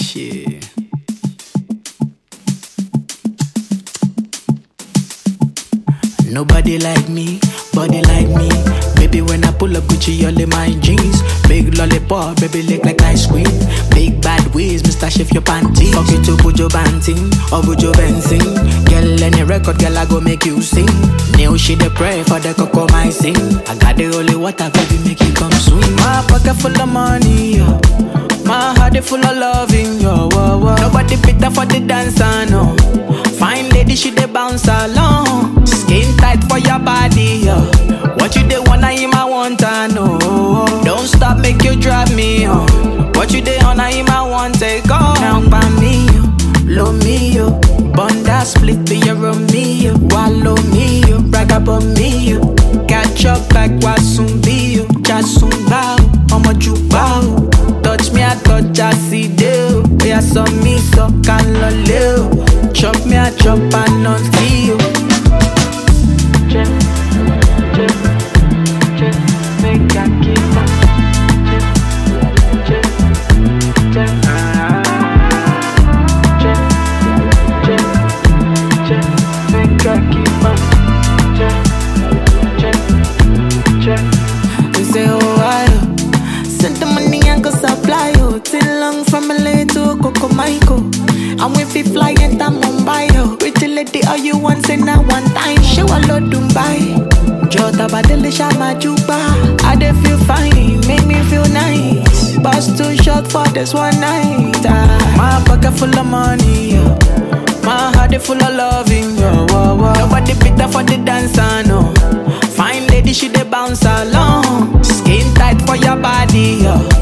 Shit. Nobody like me, body like me. Baby, when I pull up Gucci, all in my jeans. Big lollipop, baby, lick like ice cream. Big bad ways, Mr. Shift your panties. Fuck you to Bujo Banting or Bujo Benzing. Girl, any record, girl, I go make you sing. New shit, they pray for the cocoa, my sing. I got the holy water, baby, make you come swing. My pocket full of money, yo. My heart is full of loving, yo. Whoa, whoa. Nobody better for the dancer, no. Fine lady, she dey bounce along. Skin tight for your body, yo. What you dey want, I him I want, I know. Don't stop, make you drive me on. What you dey on, I him I want, take on. Now by me, yo, blow me, yo. Bun that split to your Romeo. Wallow me, yo, brag about me, yo. Catch up like Wasumbi, yo. Jasumba, I'ma bow. Touch me, I touch, I see you. Yeah, so me, so can loleo. Chop me, I chop, I not feel. Check, check, check, make I keep up. Check, check, check, check, check, check, make I keep up. Check, check, check. They say, oh, I send the money and go supply you. Till long from LA to Coco Michael. And if we fly enter Mumbai, yo. Pretty lady, all you want, say now one time. Show a lot Dubai. Jota Badele Shama Juba. I dey feel fine, make me feel nice. Bus too short for this one night. My pocket full of money, yo. My heart is full of loving, yo. Whoa, whoa. Nobody better for the dancer, no. Fine lady, she dey bounce along. Skin tight for your body, yo.